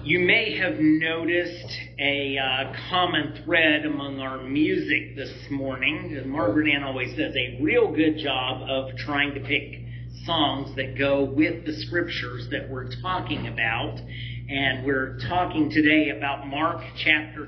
You may have noticed a common thread among our music this morning. Margaret Ann always does a real good job of trying to pick songs that go with the scriptures that we're talking about. And we're talking today about Mark chapter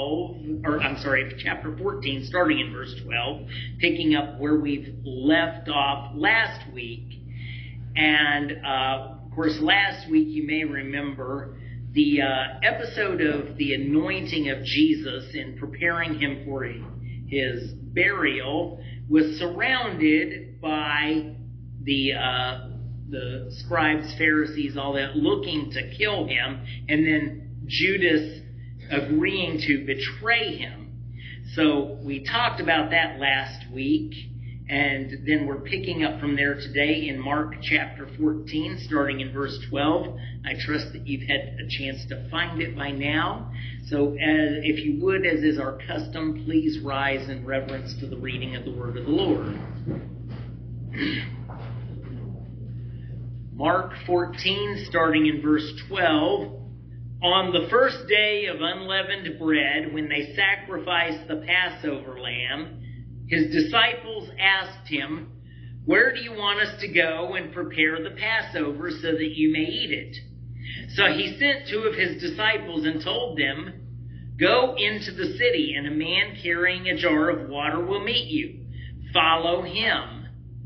14, starting in verse 12, picking up where we've left off last week. And, of course, last week you may remember the episode of the anointing of Jesus in preparing him for his burial was surrounded by the scribes, Pharisees, all that, looking to kill him, and then Judas agreeing to betray him. So we talked about that last week, and then we're picking up from there today in Mark chapter 14, starting in verse 12. I trust that you've had a chance to find it by now. So if you would, as is our custom, please rise in reverence to the reading of the word of the Lord. Mark 14, starting in verse 12. On the first day of unleavened bread, when they sacrificed the Passover lamb, his disciples asked him, "Where do you want us to go and prepare the Passover so that you may eat it?" So he sent two of his disciples and told them, "Go into the city, and a man carrying a jar of water will meet you. Follow him.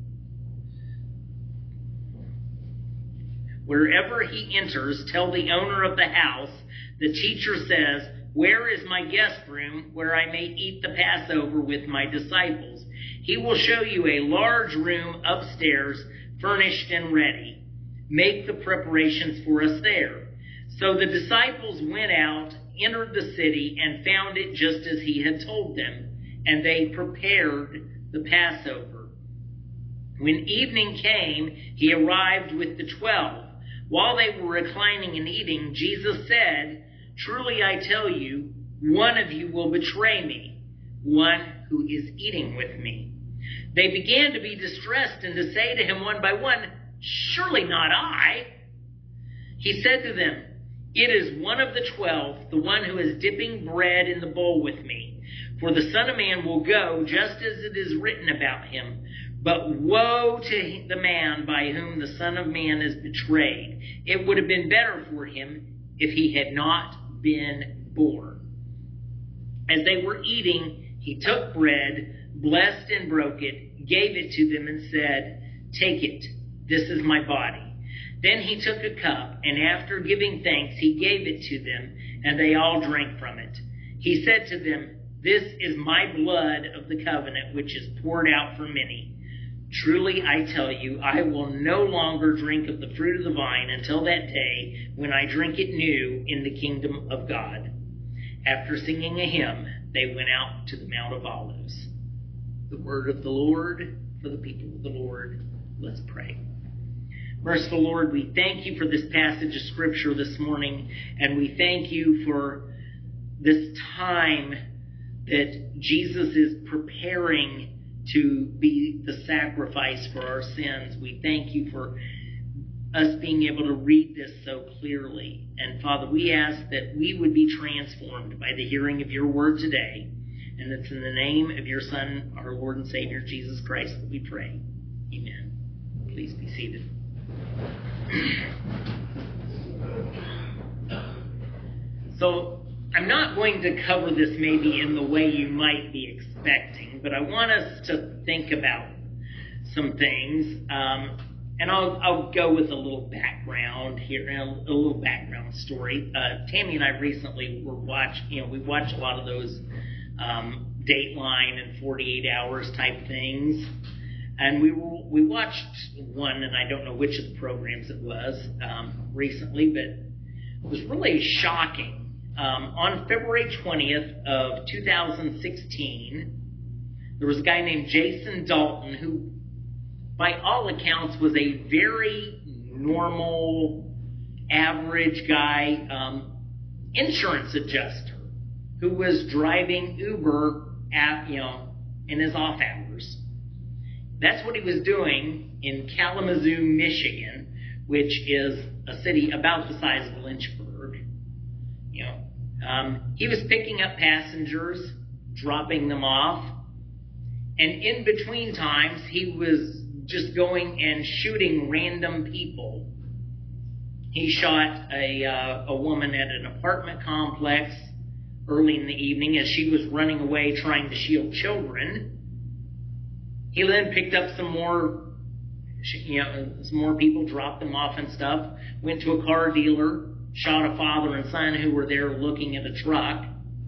Wherever he enters, tell the owner of the house, 'The teacher says, where is my guest room where I may eat the Passover with my disciples?' He will show you a large room upstairs, furnished and ready. Make the preparations for us there." So the disciples went out, entered the city, and found it just as he had told them, and they prepared the Passover. When evening came, he arrived with the 12. While they were reclining and eating, Jesus said, "Truly I tell you, one of you will betray me, one who is eating with me." They began to be distressed and to say to him one by one, "Surely not I." He said to them, "It is one of the 12, the one who is dipping bread in the bowl with me. For the Son of Man will go just as it is written about him. But woe to the man by whom the Son of Man is betrayed. It would have been better for him if he had not been born." As they were eating, he took bread, blessed and broke it, gave it to them and said, "Take it, this is my body." Then he took a cup, and after giving thanks, he gave it to them, and they all drank from it. He said to them, "This is my blood of the covenant, which is poured out for many. Truly I tell you, I will no longer drink of the fruit of the vine until that day when I drink it new in the kingdom of God." After singing a hymn, they went out to the Mount of Olives. The word of the Lord for the people of the Lord. Let's pray. Merciful Lord, we thank you for this passage of Scripture this morning, and we thank you for this time that Jesus is preparing to be the sacrifice for our sins. We thank you for us being able to read this so clearly. And Father, we ask that we would be transformed by the hearing of your word today. And it's in the name of your Son, our Lord and Savior, Jesus Christ, that we pray. Amen. Please be seated. So, I'm not going to cover this maybe in the way you might be expecting, but I want us to think about some things. And I'll go with a little background here, a little background story. Tammy and I recently we watched a lot of those Dateline and 48 Hours type things. And we watched one, and I don't know which of the programs it was recently, but it was really shocking. On February 20th of 2016, there was a guy named Jason Dalton who, by all accounts, was a very normal, average guy, insurance adjuster who was driving Uber in his off hours. That's what he was doing in Kalamazoo, Michigan, which is a city about the size of Lynchburg. He was picking up passengers, dropping them off, and in between times he was just going and shooting random people. He shot a woman at an apartment complex early in the evening as she was running away trying to shield children. He then picked up some more people, dropped them off and stuff, went to a car dealer, shot a father and son who were there looking at a truck,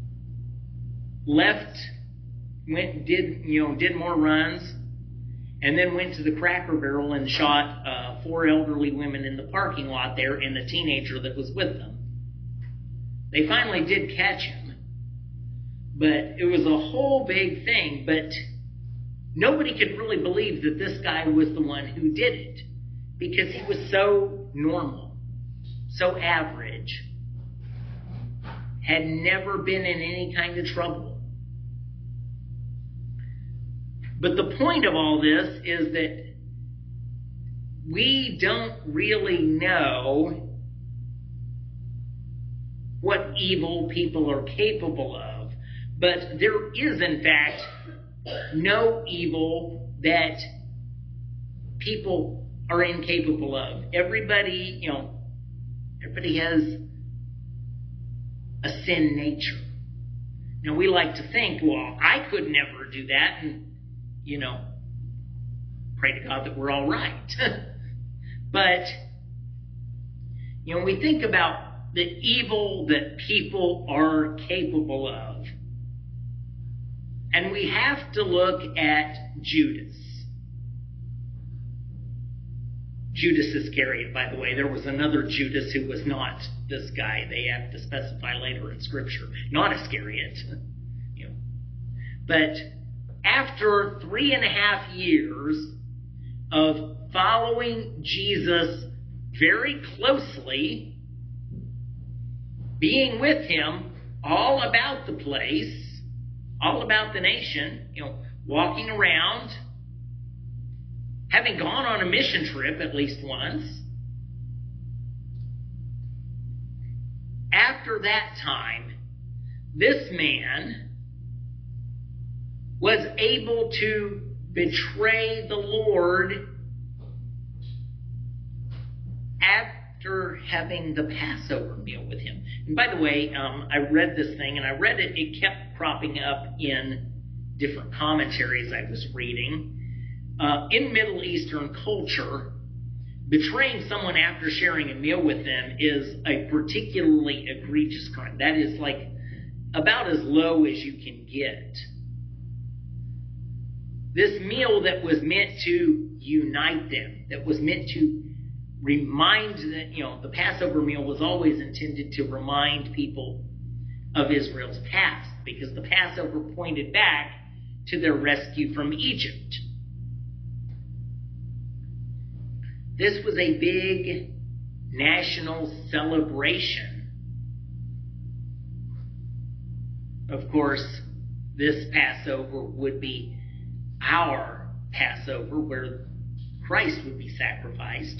did more runs, and then went to the Cracker Barrel and shot 4 elderly women in the parking lot there and a teenager that was with them. They finally did catch him, but it was a whole big thing, but nobody could really believe that this guy was the one who did it because he was so normal, so average, had never been in any kind of trouble. But the point of all this is that we don't really know what evil people are capable of. But there is, in fact, no evil that people are incapable of. Everybody has a sin nature. Now, we like to think, well, I could never do that, and pray to God that we're all right. But, we think about the evil that people are capable of. And we have to look at Judas. Judas Iscariot, by the way. There was another Judas who was not this guy. They have to specify later in Scripture. Not Iscariot. But after 3.5 years of following Jesus very closely, being with him all about the place, all about the nation, walking around, having gone on a mission trip at least once. After that time, this man was able to betray the Lord after having the Passover meal with him. And by the way, I read this thing, and I read it, it kept cropping up in different commentaries I was reading. In Middle Eastern culture, betraying someone after sharing a meal with them is a particularly egregious crime. That is like about as low as you can get. This meal that was meant to unite them, that was meant to remind that, the Passover meal was always intended to remind people of Israel's past, because the Passover pointed back to their rescue from Egypt. This was a big national celebration. Of course, this Passover would be our Passover, where Christ would be sacrificed,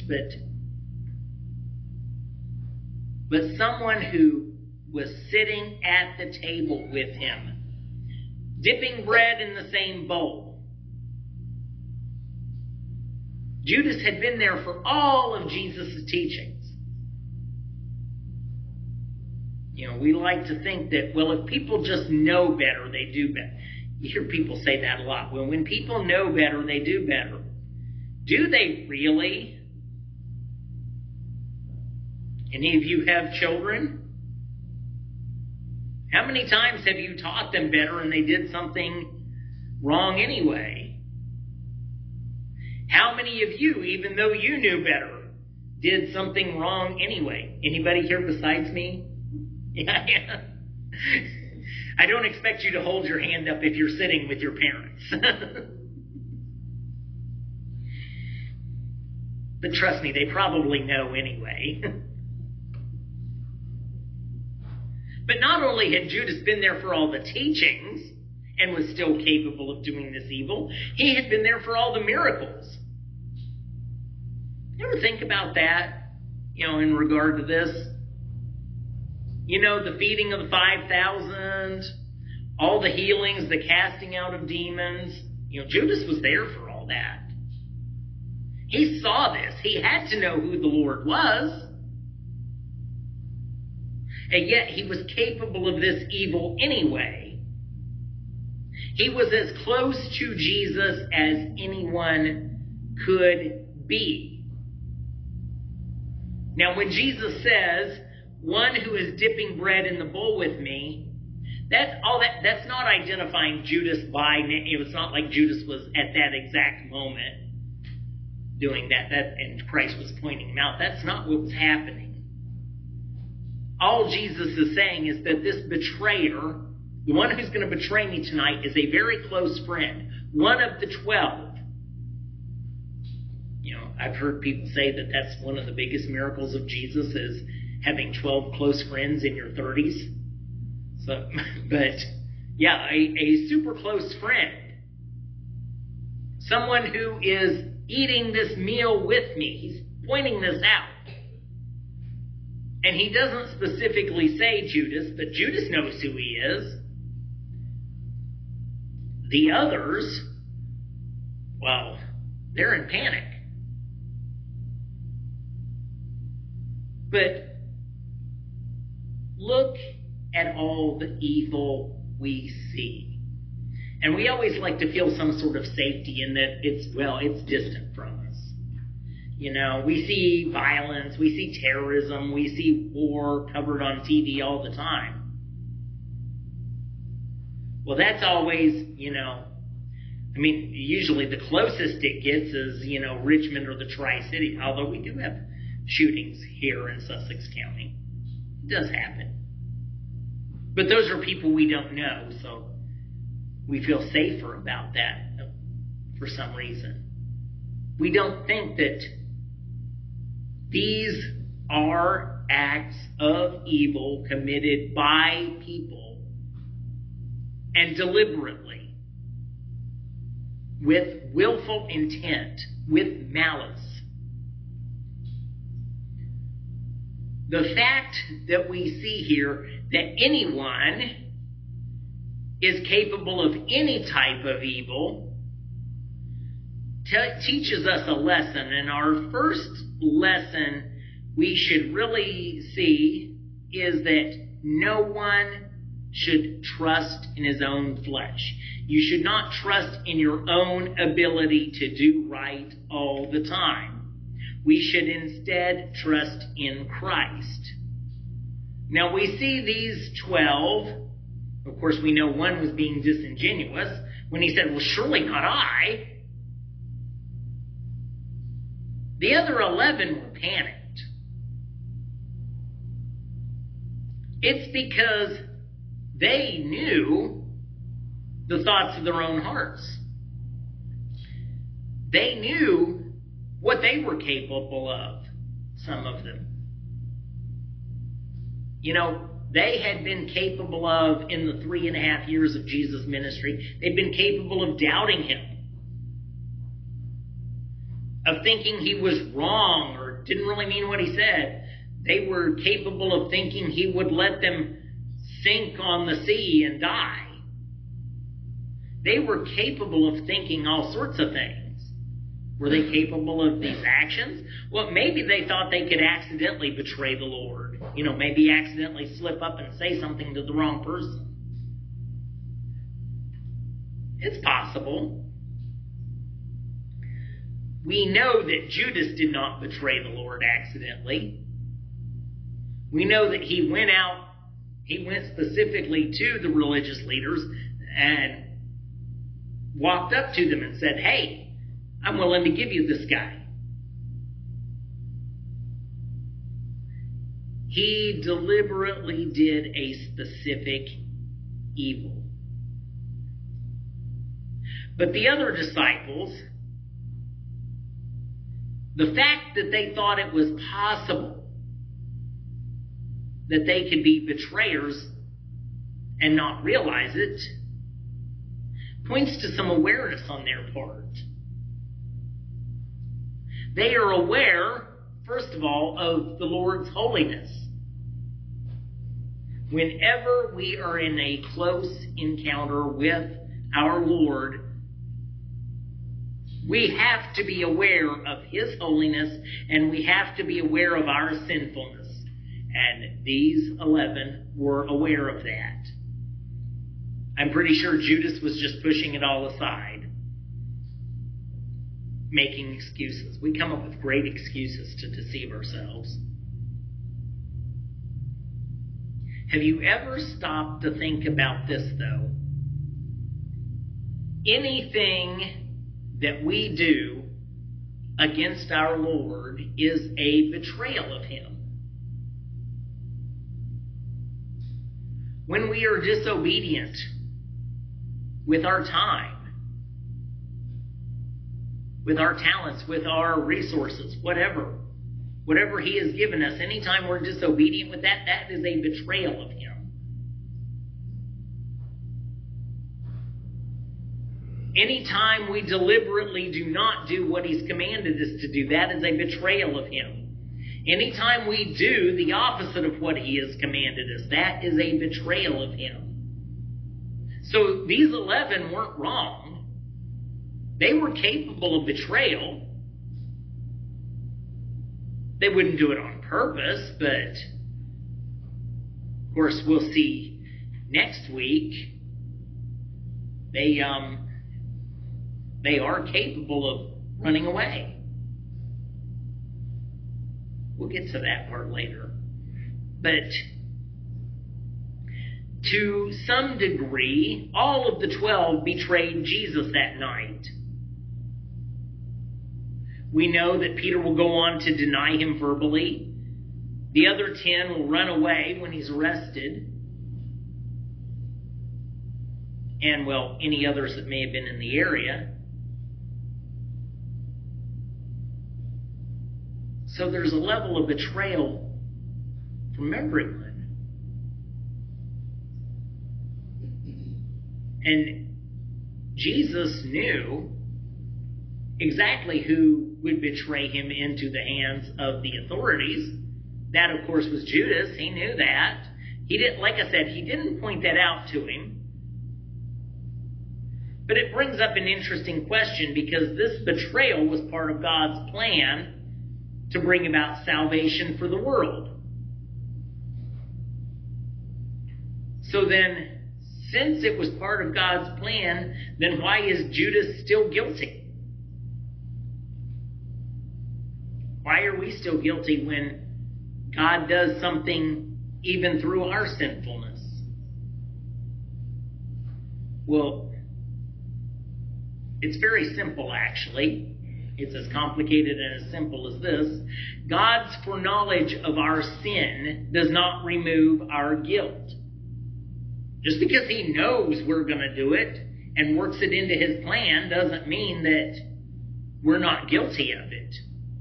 but someone who was sitting at the table with him, dipping bread in the same bowl. Judas had been there for all of Jesus' teachings. We like to think that, well, if people just know better, they do better. You hear people say that a lot. Well, when people know better, they do better. Do they really? Any of you have children? How many times have you taught them better and they did something wrong anyway? How many of you, even though you knew better, did something wrong anyway? Anybody here besides me? Yeah. I don't expect you to hold your hand up if you're sitting with your parents. But trust me, they probably know anyway. But not only had Judas been there for all the teachings and was still capable of doing this evil, he had been there for all the miracles. You ever think about that, in regard to this? You know, the feeding of the 5,000, all the healings, the casting out of demons. You know, Judas was there for all that. He saw this. He had to know who the Lord was. And yet he was capable of this evil anyway. He was as close to Jesus as anyone could be. Now, when Jesus says, one who is dipping bread in the bowl with me, that's not identifying Judas by name. It's not like Judas was at that exact moment doing that and Christ was pointing him out. That's not what was happening. All Jesus is saying is that this betrayer, the one who's going to betray me tonight, is a very close friend, one of the 12. You know, I've heard people say that that's one of the biggest miracles of Jesus is having 12 close friends in your 30s. So, but yeah, a super close friend. Someone who is eating this meal with me. He's pointing this out. And he doesn't specifically say Judas, but Judas knows who he is. The others, well, they're in panic. But look at all the evil we see. And we always like to feel some sort of safety in that it's distant from us. You know, we see violence, we see terrorism, we see war covered on TV all the time. Well, that's always, you know, I mean, usually the closest it gets is, you know, Richmond or the Tri-City, although we do have shootings here in Sussex County. It does happen. But those are people we don't know, so we feel safer about that for some reason. We don't think that these are acts of evil committed by people and deliberately, with willful intent, with malice. The fact that we see here that anyone is capable of any type of evil teaches us a lesson. And our first lesson we should really see is that no one should trust in his own flesh. You should not trust in your own ability to do right all the time. We should instead trust in Christ. Now we see these 12. Of course, we know one was being disingenuous when he said, well, surely not I. The other 11 were panicked. It's because they knew the thoughts of their own hearts. They knew what they were capable of, some of them. You know, they had been capable of, in the 3.5 years of Jesus' ministry, they'd been capable of doubting him, of thinking he was wrong or didn't really mean what he said. They were capable of thinking he would let them sink on the sea and die. They were capable of thinking all sorts of things. Were they capable of these actions? Well, maybe they thought they could accidentally betray the Lord. You know, maybe accidentally slip up and say something to the wrong person. It's possible. We know that Judas did not betray the Lord accidentally. We know that he went specifically to the religious leaders and walked up to them and said, hey, I'm willing to give you this guy. He deliberately did a specific evil. But the other disciples, the fact that they thought it was possible that they could be betrayers and not realize it, points to some awareness on their part. They are aware, first of all, of the Lord's holiness. Whenever we are in a close encounter with our Lord, we have to be aware of His holiness, and we have to be aware of our sinfulness. And these 11 were aware of that. I'm pretty sure Judas was just pushing it all aside, making excuses. We come up with great excuses to deceive ourselves. Have you ever stopped to think about this, though? Anything that we do against our Lord is a betrayal of Him. When we are disobedient with our time, with our talents, with our resources, whatever He has given us, anytime we're disobedient with that, that is a betrayal of Him. Anytime we deliberately do not do what He's commanded us to do, that is a betrayal of Him. Anytime we do the opposite of what He has commanded us, that is a betrayal of Him. So these 11 weren't wrong. They were capable of betrayal. They wouldn't do it on purpose, but of course we'll see next week they are capable of running away. We'll get to that part later. But to some degree, all of the 12 betrayed Jesus that night. We know that Peter will go on to deny Him verbally. The other 10 will run away when He's arrested. And, well, any others that may have been in the area. So there's a level of betrayal from everyone. And Jesus knew exactly who would betray Him into the hands of the authorities. That, of course, was Judas. He knew that. He didn't, like I said, He didn't point that out to him. But it brings up an interesting question, because this betrayal was part of God's plan to bring about salvation for the world. So then, since it was part of God's plan, then why is Judas still guilty? Why are we still guilty when God does something even through our sinfulness? Well, it's very simple, actually. It's as complicated and as simple as this. God's foreknowledge of our sin does not remove our guilt. Just because He knows we're going to do it and works it into His plan doesn't mean that we're not guilty of it.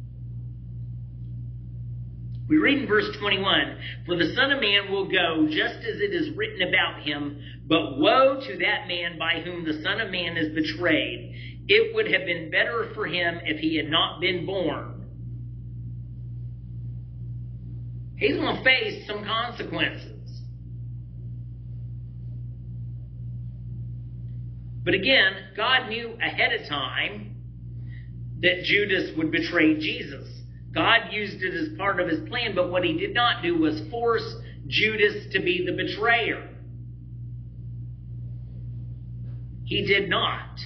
We read in verse 21, "For the Son of Man will go just as it is written about Him, but woe to that man by whom the Son of Man is betrayed. It would have been better for him if he had not been born." He's going to face some consequences. But again, God knew ahead of time that Judas would betray Jesus. God used it as part of His plan, but what He did not do was force Judas to be the betrayer. He did not.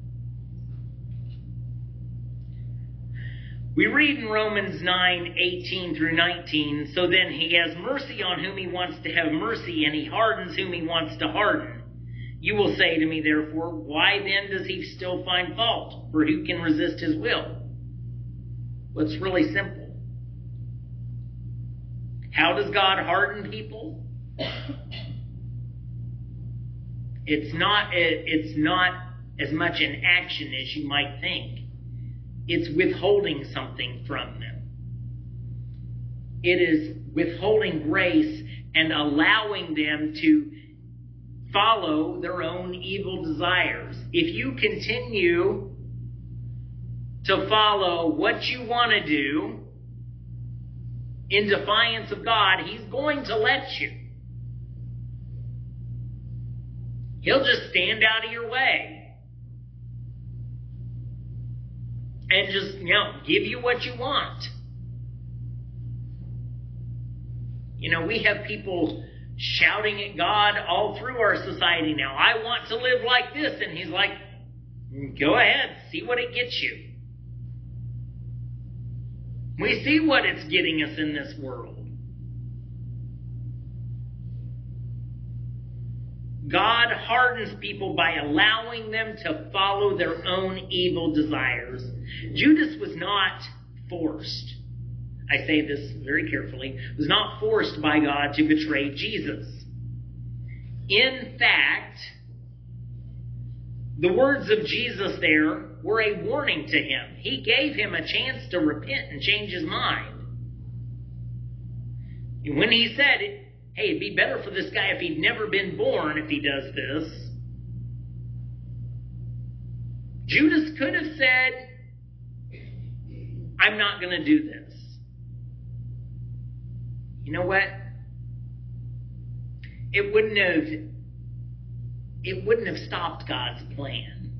We read in Romans 9:18 through 19, "So then He has mercy on whom He wants to have mercy, and He hardens whom He wants to harden. You will say to me, therefore, why then does He still find fault? For who can resist His will?" Well, it's really simple. How does God harden people? It's not as much an action as you might think. It's withholding something from them. It is withholding grace and allowing them to follow their own evil desires. If you continue to follow what you want to do in defiance of God, He's going to let you. He'll just stand out of your way and just, give you what you want. We have people shouting at God all through our society now. I want to live like this. And he's like, go ahead, see what it gets you. We see what it's getting us in this world. God hardens people by allowing them to follow their own evil desires. Judas was not forced. I say this very carefully, was not forced by God to betray Jesus. In fact, the words of Jesus there were a warning to him. He gave him a chance to repent and change his mind. And when he said, hey, it'd be better for this guy if he'd never been born if he does this, Judas could have said, I'm not going to do this. You know what? It wouldn't have stopped God's plan.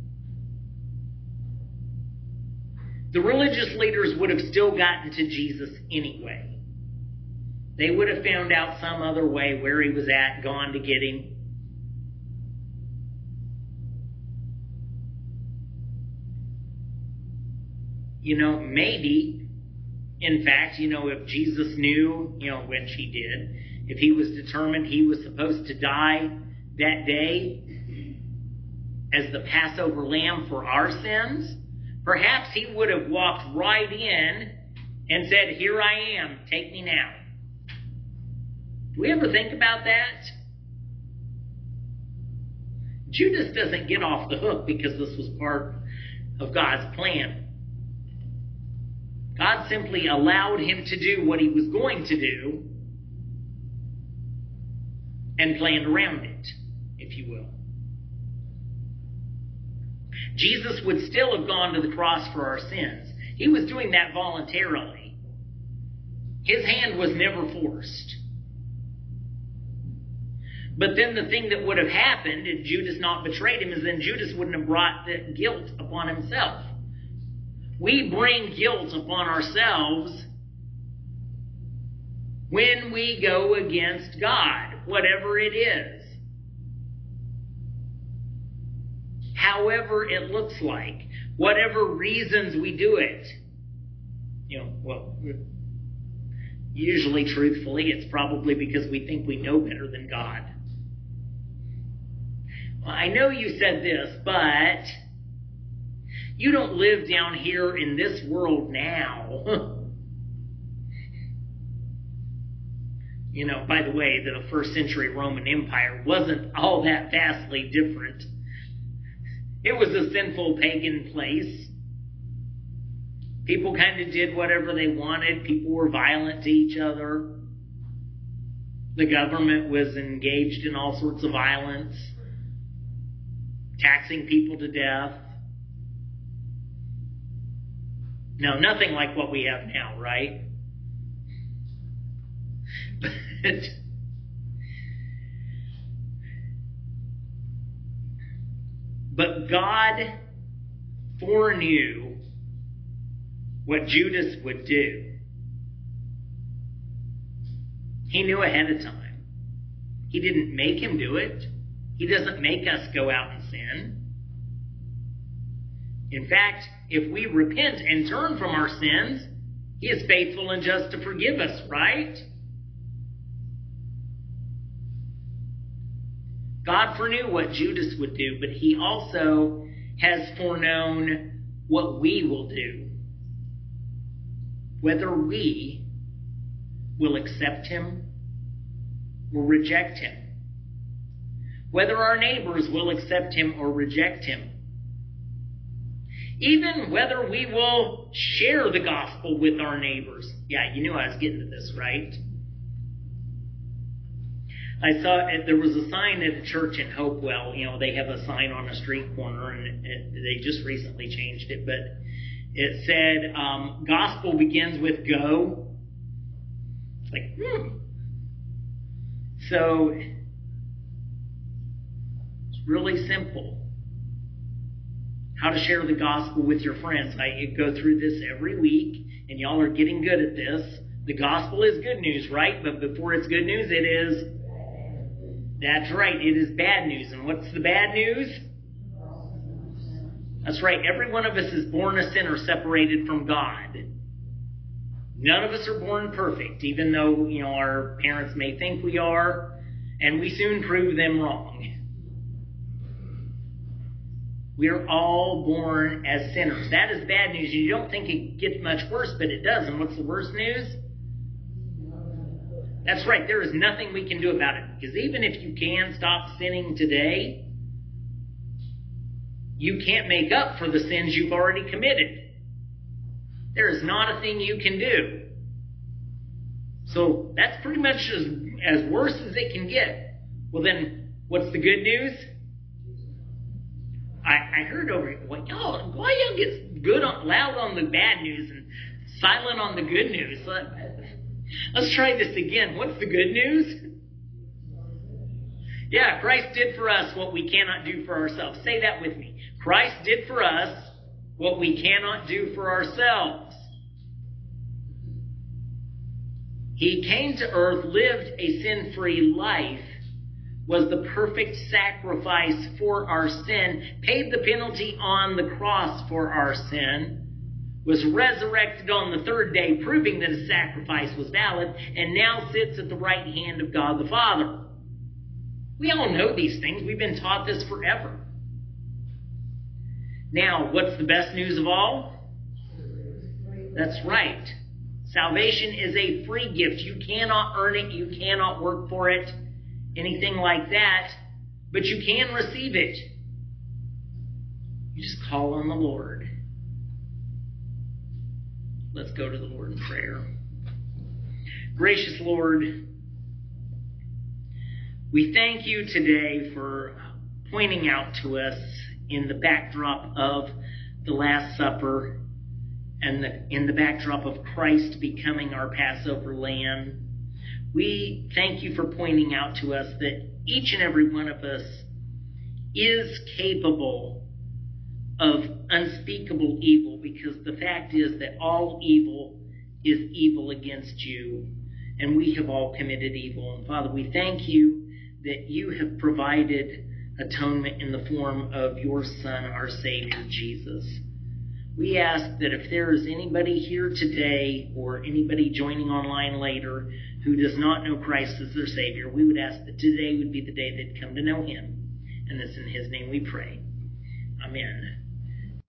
The religious leaders would have still gotten to Jesus anyway. They would have found out some other way where he was at, gone to get him. Maybe, in fact, if Jesus knew, which he did, if he was determined he was supposed to die that day as the Passover lamb for our sins, perhaps he would have walked right in and said, here I am, take me now. Do we ever think about that? Judas doesn't get off the hook because this was part of God's plan. God simply allowed him to do what he was going to do and planned around it, if you will. Jesus would still have gone to the cross for our sins. He was doing that voluntarily. His hand was never forced. But then the thing that would have happened if Judas not betrayed him is then Judas wouldn't have brought the guilt upon himself. We bring guilt upon ourselves when we go against God, whatever it is. However it looks like, whatever reasons we do it. Usually, truthfully, it's probably because we think we know better than God. Well, I know you said this, but you don't live down here in this world now. By the way, the first century Roman Empire wasn't all that vastly different. It was a sinful pagan place. People kind of did whatever they wanted. People were violent to each other. The government was engaged in all sorts of violence, taxing people to death. No, nothing like what we have now, right? But God foreknew what Judas would do. He knew ahead of time. He didn't make him do it. He doesn't make us go out and sin. In fact, if we repent and turn from our sins, he is faithful and just to forgive us, right? God foreknew what Judas would do, but he also has foreknown what we will do. Whether we will accept him or reject him. Whether our neighbors will accept him or reject him. Even whether we will share the gospel with our neighbors. Yeah, you knew I was getting to this, right? I saw there was a sign at a church in Hopewell. They have a sign on a street corner, and they just recently changed it, but it said, gospel begins with go. It's like, So, it's really simple. How to share the gospel with your friends. I go through this every week, and y'all are getting good at this. The gospel is good news, right? But before it's good news, it is... That's right, it is bad news. And what's the bad news? That's right, every one of us is born a sinner separated from God. None of us are born perfect, even though, our parents may think we are, and we soon prove them wrong. We're all born as sinners. That is bad news. You don't think it gets much worse, but it does. And what's the worst news? That's right, there is nothing we can do about it. Because even if you can stop sinning today, you can't make up for the sins you've already committed. There is not a thing you can do. So that's pretty much as worse as it can get. Well then, what's the good news? I heard over here, why y'all get loud on the bad news and silent on the good news? Let's try this again. What's the good news? Yeah, Christ did for us what we cannot do for ourselves. Say that with me. Christ did for us what we cannot do for ourselves. He came to earth, lived a sin-free life, was the perfect sacrifice for our sin, paid the penalty on the cross for our sin, was resurrected on the third day, proving that his sacrifice was valid, and now sits at the right hand of God the Father. We all know these things. We've been taught this forever. Now, what's the best news of all? That's right. Salvation is a free gift. You cannot earn it. You cannot work for it. Anything like that. But you can receive it. You just call on the Lord. Let's go to the Lord in prayer. Gracious Lord, we thank you today for pointing out to us in the backdrop of the Last Supper and in the backdrop of Christ becoming our Passover lamb. We thank you for pointing out to us that each and every one of us is capable of unspeakable evil, because the fact is that all evil is evil against you, and we have all committed evil. And Father, we thank you that you have provided atonement in the form of your Son, our Savior, Jesus. We ask that if there is anybody here today or anybody joining online later who does not know Christ as their Savior, we would ask that today would be the day they'd come to know him. And it's in his name we pray. Amen.